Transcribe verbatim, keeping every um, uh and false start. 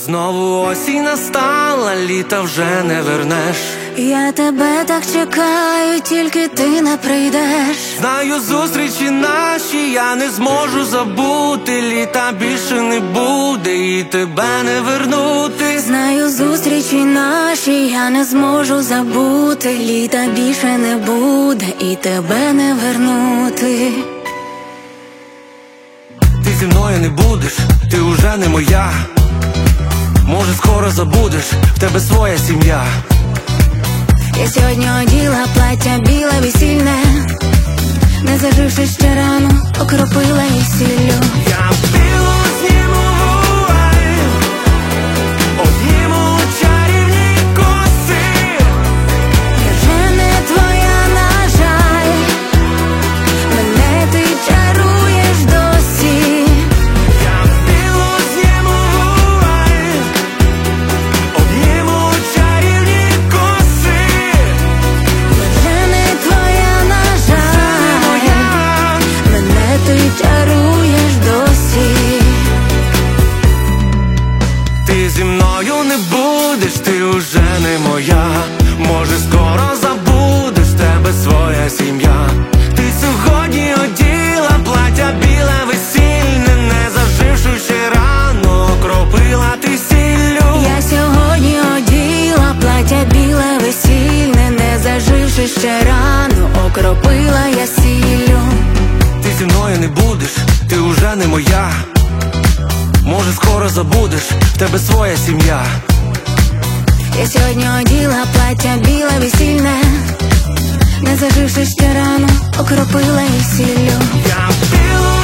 Знову осінь настала, літа вже не вернеш. Я тебе так чекаю, тільки ти не прийдеш. Знаю, зустрічі наші я не зможу забути. Літа більше не буде і тебе не вернути. Знаю, зустрічі наші я не зможу забути. Літа більше не буде і тебе не вернути. Ти зі мною не будеш, ти уже не моя. Може, скоро забудеш, в тебе своя сім'я. Я сьогодні оділа плаття біле весільне, не заживши ще рану, окропила її сіллю. Я білу зніму вуаль, одніму чарівні коси. Я вже не твоя, на жаль, мене ти чаруєш досі. Я білу зніму вуаль, одніму чарівні коси. Я вже не твоя, на жаль, мене ти чаруєш досі. Ти зі мною не будеш, ти уже не моя. Може, скоро забудеш, в тебе своя сім'я. Ти сьогодні оділа плаття біле весільне, не заживши ще рану, окропила ти сіллю. Я сьогодні оділа плаття біле весільне, не заживши ще рану, окропила я сіллю. Ти зі мною не будеш, ти уже не моя. Може, скоро забудеш, в тебе своя сім'я. Я сьогодні оділа плаття біле весільне, не заживши ще рану, окропила її сіллю. Я білу